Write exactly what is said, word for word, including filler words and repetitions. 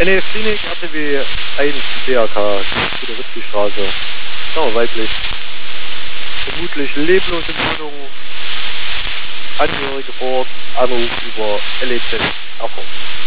N E F Klinik, R T W eins, B A K, Ritzki-Straße. Ja, weiblich. Vermutlich leblos in Wohnung. Angehörige vor Ort, Anruf über L E Z. Erfolg.